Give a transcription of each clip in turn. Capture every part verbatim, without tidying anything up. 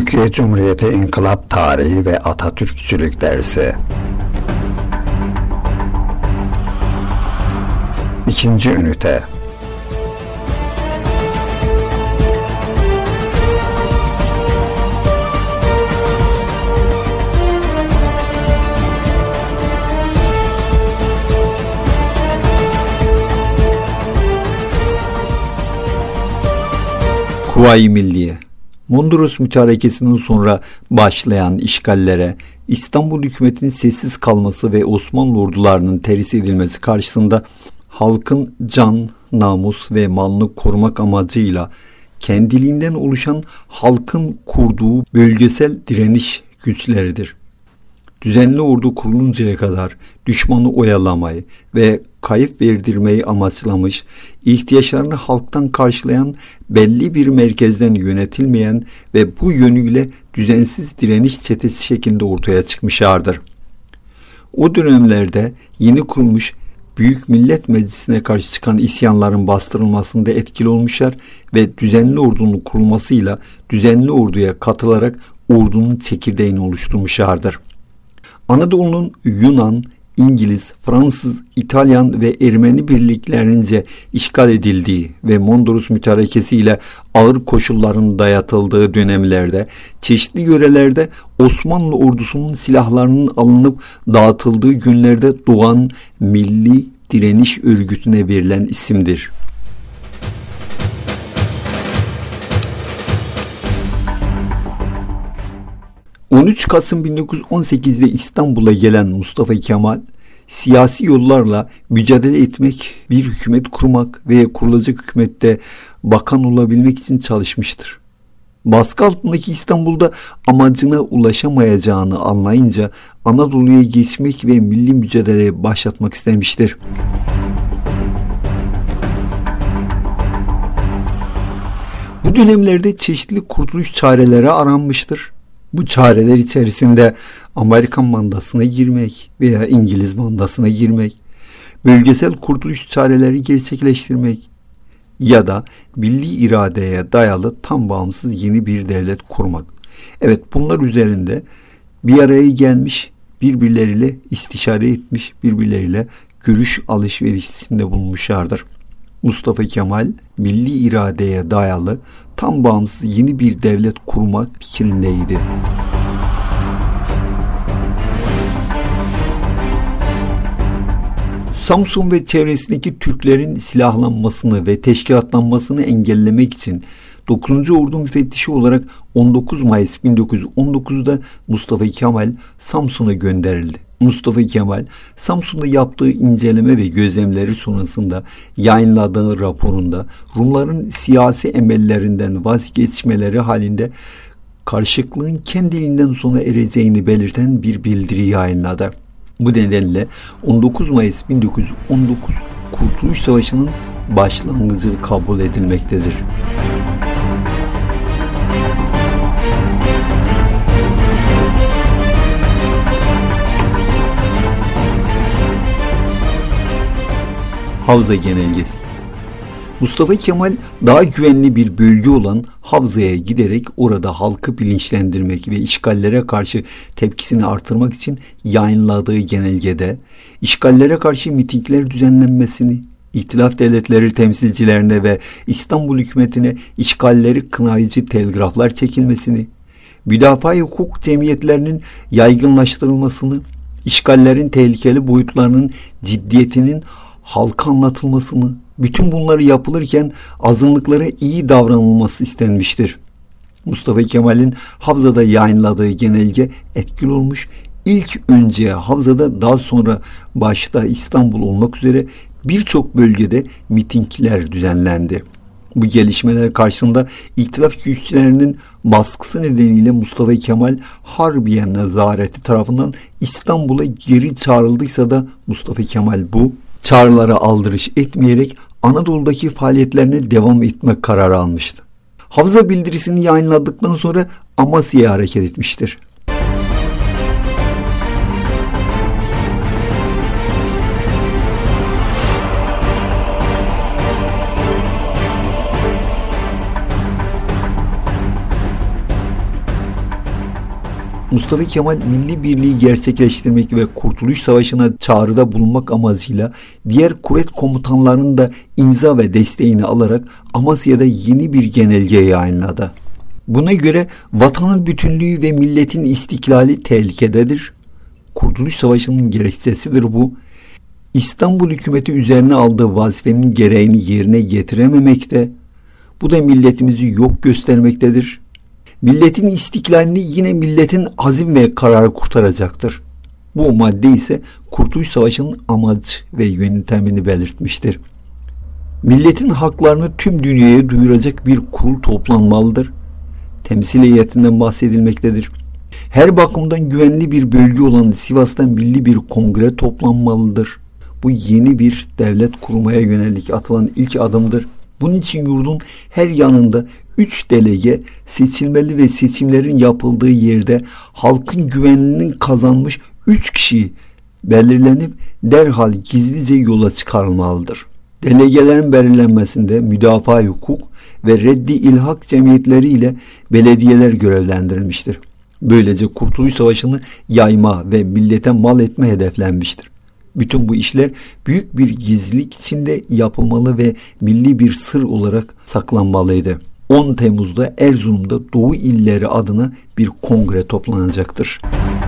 Türkiye Cumhuriyeti İnkılap Tarihi ve Atatürkçülük Dersi. İkinci ünite. Kuvayi Milliye. Mondros Mütarekesi'nden sonra başlayan işgallere, İstanbul hükümetinin sessiz kalması ve Osmanlı ordularının terhis edilmesi karşısında halkın can, namus ve malını korumak amacıyla kendiliğinden oluşan halkın kurduğu bölgesel direniş güçleridir. Düzenli ordu kuruluncaya kadar düşmanı oyalamayı ve kayıp verdirmeyi amaçlamış, ihtiyaçlarını halktan karşılayan, belli bir merkezden yönetilmeyen ve bu yönüyle düzensiz direniş çetesi şeklinde ortaya çıkmışlardır. O dönemlerde yeni kurulmuş Büyük Millet Meclisi'ne karşı çıkan isyanların bastırılmasında etkili olmuşlar ve düzenli ordunun kurulmasıyla düzenli orduya katılarak ordunun çekirdeğini oluşturmuşlardır. Anadolu'nun Yunan, İngiliz, Fransız, İtalyan ve Ermeni birliklerince işgal edildiği ve Mondros Mütarekesi ile ağır koşulların dayatıldığı dönemlerde çeşitli yörelerde Osmanlı ordusunun silahlarının alınıp dağıtıldığı günlerde doğan Milli Direniş Örgütü'ne verilen isimdir. on üç Kasım bin dokuz yüz on sekiz'de İstanbul'a gelen Mustafa Kemal, siyasi yollarla mücadele etmek, bir hükümet kurmak ve kurulacak hükümette bakan olabilmek için çalışmıştır. Baskı altındaki İstanbul'da amacına ulaşamayacağını anlayınca Anadolu'ya geçmek ve milli mücadeleye başlatmak istemiştir. Bu dönemlerde çeşitli kurtuluş çareleri aranmıştır. Bu çareler içerisinde Amerikan mandasına girmek veya İngiliz mandasına girmek, bölgesel kurtuluş çareleri gerçekleştirmek ya da milli iradeye dayalı tam bağımsız yeni bir devlet kurmak. Evet, bunlar üzerinde bir araya gelmiş, birbirleriyle istişare etmiş, birbirleriyle görüş alışverişinde bulunmuşlardır. Mustafa Kemal, milli iradeye dayalı tam bağımsız yeni bir devlet kurmak fikrindeydi. Samsun ve çevresindeki Türklerin silahlanmasını ve teşkilatlanmasını engellemek için dokuzuncu Ordu müfettişi olarak on dokuz Mayıs bin dokuz yüz on dokuz'da Mustafa Kemal Samsun'a gönderildi. Mustafa Kemal, Samsun'da yaptığı inceleme ve gözlemleri sonrasında yayınladığı raporunda Rumların siyasi emellerinden vazgeçmeleri halinde karşıtlığın kendiliğinden sona ereceğini belirten bir bildiri yayınladı. Bu nedenle on dokuz Mayıs bin dokuz yüz on dokuz Kurtuluş Savaşı'nın başlangıcı kabul edilmektedir. Havza Genelgesi. Mustafa Kemal daha güvenli bir bölge olan Havza'ya giderek orada halkı bilinçlendirmek ve işgallere karşı tepkisini artırmak için yayınladığı genelgede işgallere karşı mitingler düzenlenmesini, İtilaf devletleri temsilcilerine ve İstanbul hükümetine işgalleri kınayıcı telgraflar çekilmesini, müdafaa-i hukuk cemiyetlerinin yaygınlaştırılmasını, işgallerin tehlikeli boyutlarının ciddiyetinin halka anlatılmasını, bütün bunları yapılırken azınlıklara iyi davranılması istenmiştir. Mustafa Kemal'in Havza'da yayınladığı genelge etkili olmuş, ilk önce Havza'da, daha sonra başta İstanbul olmak üzere birçok bölgede mitingler düzenlendi. Bu gelişmeler karşısında İtilaf güçlerinin baskısı nedeniyle Mustafa Kemal Harbiye Nezareti tarafından İstanbul'a geri çağrıldıysa da Mustafa Kemal bu çağrılara aldırış etmeyerek Anadolu'daki faaliyetlerine devam etme kararı almıştı. Havza bildirisini yayınladıktan sonra Amasya'ya hareket etmiştir. Mustafa Kemal milli birliği gerçekleştirmek ve Kurtuluş Savaşı'na çağrıda bulunmak amacıyla diğer kuvvet komutanlarının da imza ve desteğini alarak Amasya'da yeni bir genelge yayınladı. Buna göre vatanın bütünlüğü ve milletin istiklali tehlikededir. Kurtuluş Savaşı'nın gerekçesidir bu. İstanbul hükümeti üzerine aldığı vazifenin gereğini yerine getirememekte. Bu da milletimizi yok göstermektedir. Milletin istiklalini yine milletin azim ve kararı kurtaracaktır. Bu madde ise Kurtuluş Savaşı'nın amaç ve yöntemini belirtmiştir. Milletin haklarını tüm dünyaya duyuracak bir kurul toplanmalıdır. Temsil heyetinden bahsedilmektedir. Her bakımdan güvenli bir bölge olan Sivas'ta milli bir kongre toplanmalıdır. Bu yeni bir devlet kurmaya yönelik atılan ilk adımdır. Bunun için yurdun her yanında üç delege seçilmeli ve seçimlerin yapıldığı yerde halkın güvenliğinin kazanmış üç kişi belirlenip derhal gizlice yola çıkarılmalıdır. Delegelerin belirlenmesinde müdafaa hukuk ve reddi ilhak cemiyetleri ile belediyeler görevlendirilmiştir. Böylece Kurtuluş Savaşı'nı yayma ve millete mal etme hedeflenmiştir. Bütün bu işler büyük bir gizlilik içinde yapılmalı ve milli bir sır olarak saklanmalıydı. on Temmuz'da Erzurum'da Doğu İlleri adına bir kongre toplanacaktır.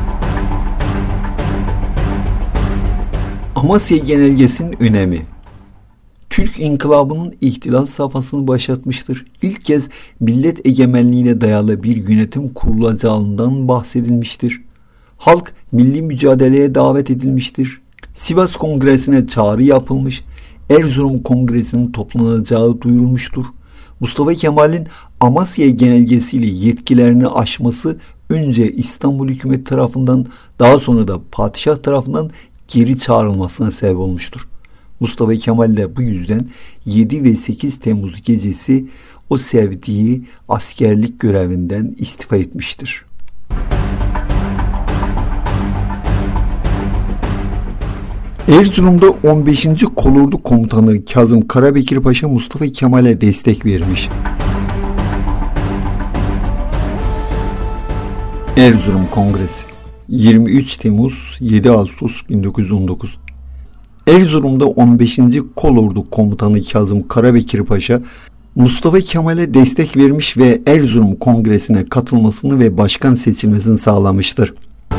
Amasya Genelgesi'nin önemi. Türk İnkılabı'nın ihtilal safhasını başlatmıştır. İlk kez millet egemenliğine dayalı bir yönetim kurulacağından bahsedilmiştir. Halk milli mücadeleye davet edilmiştir. Sivas Kongresi'ne çağrı yapılmış, Erzurum Kongresi'nin toplanacağı duyurulmuştur. Mustafa Kemal'in Amasya Genelgesi'yle yetkilerini aşması önce İstanbul hükümeti tarafından daha sonra da padişah tarafından geri çağrılmasına sebep olmuştur. Mustafa Kemal de bu yüzden yedi ve sekiz Temmuz gecesi o sevdiği askerlik görevinden istifa etmiştir. Erzurum'da on beşinci Kolordu Komutanı Kazım Karabekir Paşa Mustafa Kemal'e destek vermiş. Erzurum Kongresi yirmi üç Temmuz yedi Ağustos bin dokuz yüz on dokuz. Erzurum'da on beşinci Kolordu Komutanı Kazım Karabekir Paşa Mustafa Kemal'e destek vermiş ve Erzurum Kongresi'ne katılmasını ve başkan seçilmesini sağlamıştır.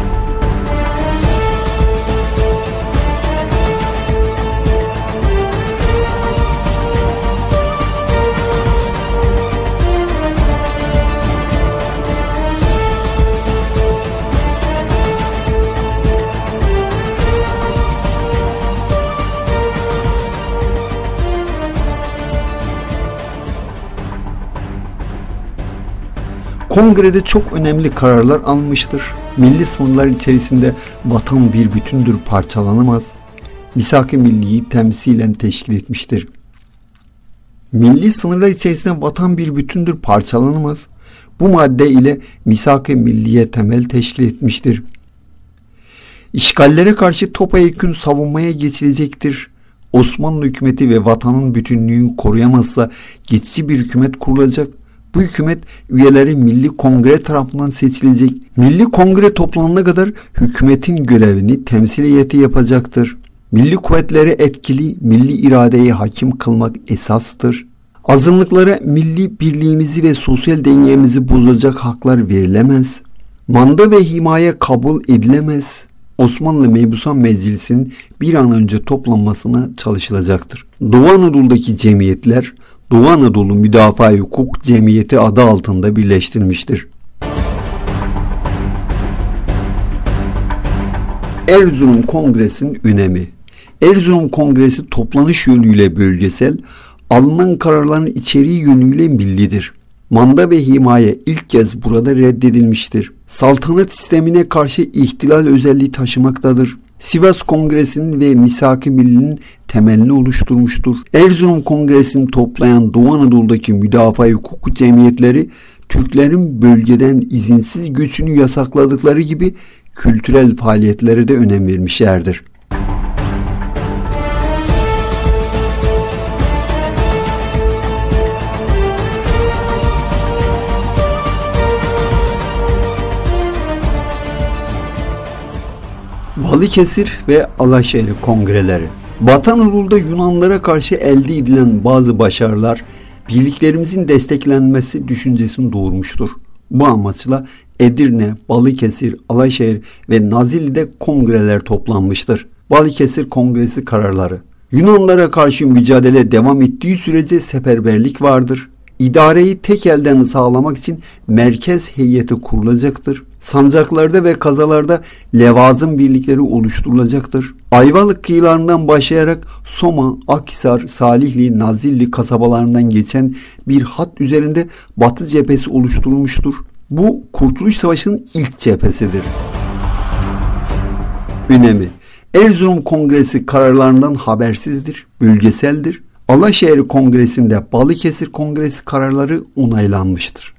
Kongrede çok önemli kararlar almıştır. Milli sınırlar içerisinde vatan bir bütündür, parçalanamaz. Misak-ı milliyi temsilen teşkil etmiştir. Milli sınırlar içerisinde vatan bir bütündür, parçalanamaz. Bu madde ile misak-ı milliye temel teşkil etmiştir. İşgallere karşı topyekün savunmaya geçilecektir. Osmanlı hükümeti ve vatanın bütünlüğünü koruyamazsa geçici bir hükümet kurulacak. Bu hükümet üyeleri Milli Kongre tarafından seçilecek. Milli Kongre toplanana kadar hükümetin görevini temsil heyeti yapacaktır. Milli kuvvetleri etkili, milli iradeyi hakim kılmak esastır. Azınlıklara milli birliğimizi ve sosyal dengemizi bozacak haklar verilemez. Manda ve himaye kabul edilemez. Osmanlı Mebusan Meclisi'nin bir an önce toplanmasına çalışılacaktır. Doğu Anadolu'daki cemiyetler Doğu Anadolu Müdafaa Hukuk Cemiyeti adı altında birleştirilmiştir. Erzurum Kongresi'nin önemi. Erzurum Kongresi toplanış yönüyle bölgesel, alınan kararların içeriği yönüyle millidir. Manda ve himaye ilk kez burada reddedilmiştir. Saltanat sistemine karşı ihtilal özelliği taşımaktadır. Sivas Kongresi'nin ve Misak-ı Milli'nin temelini oluşturmuştur. Erzurum Kongresi'ni toplayan Doğu Anadolu'daki müdafaa hukuk cemiyetleri Türklerin bölgeden izinsiz göçünü yasakladıkları gibi kültürel faaliyetlere de önem vermişlerdir. Balıkesir ve Alaşehir kongreleri. Batı Anadolu'da Yunanlara karşı elde edilen bazı başarılar birliklerimizin desteklenmesi düşüncesini doğurmuştur. Bu amaçla Edirne, Balıkesir, Alaşehir ve Nazilli'de kongreler toplanmıştır. Balıkesir Kongresi kararları. Yunanlara karşı mücadele devam ettiği sürece seferberlik vardır. İdareyi tek elden sağlamak için merkez heyeti kurulacaktır. Sancaklarda ve kazalarda levazım birlikleri oluşturulacaktır. Ayvalık kıyılarından başlayarak Soma, Akhisar, Salihli, Nazilli kasabalarından geçen bir hat üzerinde Batı cephesi oluşturulmuştur. Bu Kurtuluş Savaşı'nın ilk cephesidir. Önemi: Erzurum Kongresi kararlarından habersizdir, bölgeseldir. Alaşehir Kongresi'nde Balıkesir Kongresi kararları onaylanmıştır.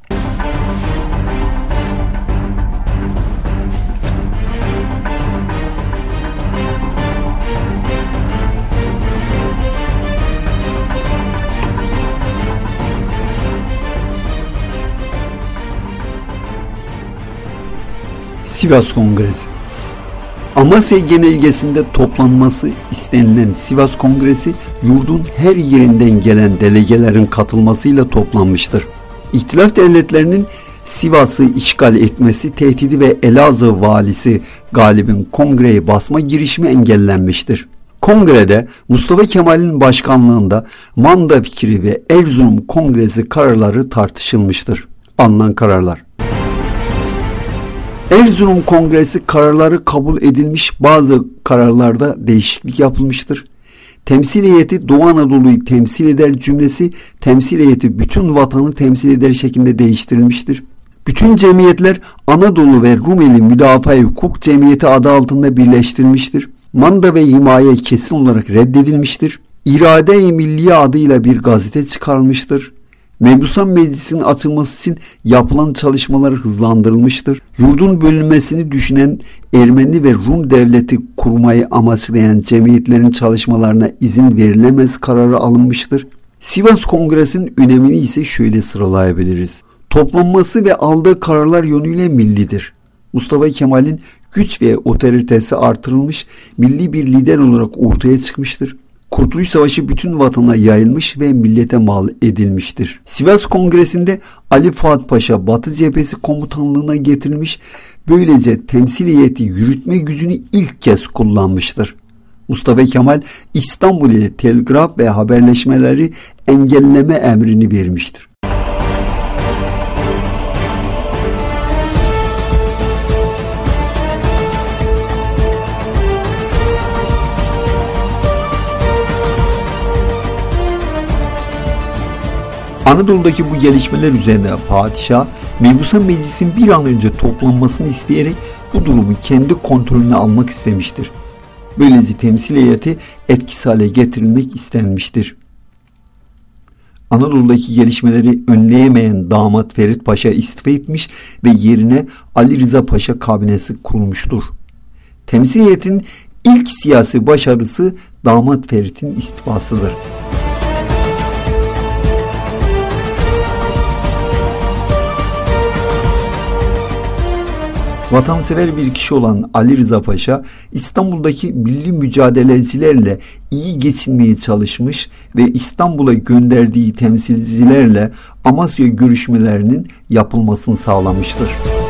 Sivas Kongresi. Amasya Genelgesi'nde toplanması istenilen Sivas Kongresi, yurdun her yerinden gelen delegelerin katılmasıyla toplanmıştır. İhtilaf devletlerinin Sivas'ı işgal etmesi tehdidi ve Elazığ valisi Galip'in kongreye basma girişimi engellenmiştir. Kongrede Mustafa Kemal'in başkanlığında Manda fikri ve Erzurum Kongresi kararları tartışılmıştır. Alınan kararlar: Erzurum Kongresi kararları kabul edilmiş, bazı kararlarda değişiklik yapılmıştır. Temsil heyeti Doğu Anadolu'yu temsil eder cümlesi temsil heyeti bütün vatanı temsil eder şeklinde değiştirilmiştir. Bütün cemiyetler Anadolu ve Rumeli Müdafaa-i Hukuk Cemiyeti adı altında birleştirilmiştir. Manda ve himaye kesin olarak reddedilmiştir. İrade-i Milliye adıyla bir gazete çıkarılmıştır. Mebusan Meclisi'nin açılması için yapılan çalışmalar hızlandırılmıştır. Yurdun bölünmesini düşünen Ermeni ve Rum devleti kurmayı amaçlayan cemiyetlerin çalışmalarına izin verilemez kararı alınmıştır. Sivas Kongresi'nin önemini ise şöyle sıralayabiliriz. Toplanması ve aldığı kararlar yönüyle millidir. Mustafa Kemal'in güç ve otoritesi artırılmış, milli bir lider olarak ortaya çıkmıştır. Kurtuluş Savaşı bütün vatana yayılmış ve millete mal edilmiştir. Sivas Kongresi'nde Ali Fuat Paşa Batı Cephesi komutanlığına getirilmiş, böylece temsil heyeti yürütme gücünü ilk kez kullanmıştır. Mustafa Kemal İstanbul ile telgraf ve haberleşmeleri engelleme emrini vermiştir. Anadolu'daki bu gelişmeler üzerine padişah, Mebusan Meclisi'nin bir an önce toplanmasını isteyerek bu durumu kendi kontrolüne almak istemiştir. Böylece temsil heyeti etkisiz hale getirilmek istenmiştir. Anadolu'daki gelişmeleri önleyemeyen damat Ferit Paşa istifa etmiş ve yerine Ali Rıza Paşa kabinesi kurulmuştur. Temsil heyetinin ilk siyasi başarısı damat Ferit'in istifasıdır. Vatansever bir kişi olan Ali Rıza Paşa, İstanbul'daki milli mücadelecilerle iyi geçinmeye çalışmış ve İstanbul'a gönderdiği temsilcilerle Amasya görüşmelerinin yapılmasını sağlamıştır.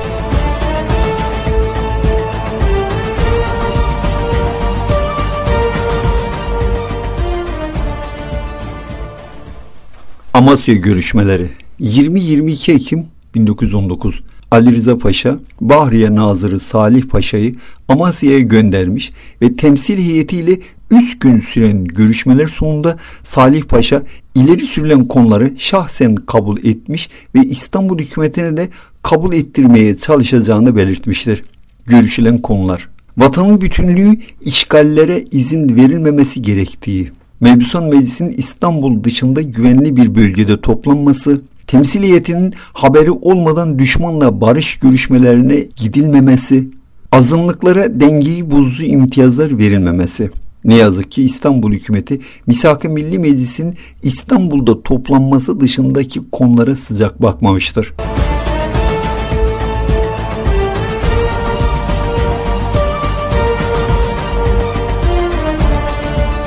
Amasya görüşmeleri. yirmi yirmi iki Ekim bin dokuz yüz on dokuz Ali Rıza Paşa, Bahriye Nazırı Salih Paşa'yı Amasya'ya göndermiş ve temsil heyetiyle üç gün süren görüşmeler sonunda Salih Paşa ileri sürülen konuları şahsen kabul etmiş ve İstanbul hükümetine de kabul ettirmeye çalışacağını belirtmiştir. Görüşülen konular: vatanın bütünlüğü, işgallere izin verilmemesi gerektiği, Mebusan Meclisi'nin İstanbul dışında güvenli bir bölgede toplanması, temsil heyetinin haberi olmadan düşmanla barış görüşmelerine gidilmemesi, azınlıklara dengeyi bozucu imtiyazlar verilmemesi. Ne yazık ki İstanbul hükümeti Misak-ı Milli Meclis'in İstanbul'da toplanması dışındaki konulara sıcak bakmamıştır.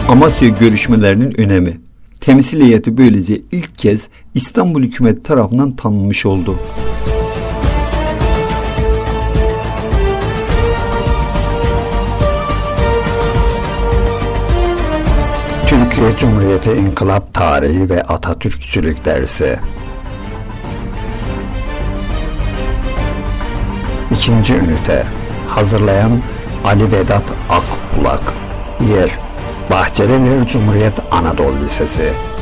Amasya görüşmelerinin önemi. Temsil heyeti böylece ilk kez İstanbul hükümeti tarafından tanınmış oldu. Türkiye Cumhuriyeti İnkılap Tarihi ve Atatürkçülük Dersi. İkinci ünite. Hazırlayan Ali Vedat Akbulak. Yer: Bahçelievler Cumhuriyet Anadolu Lisesi.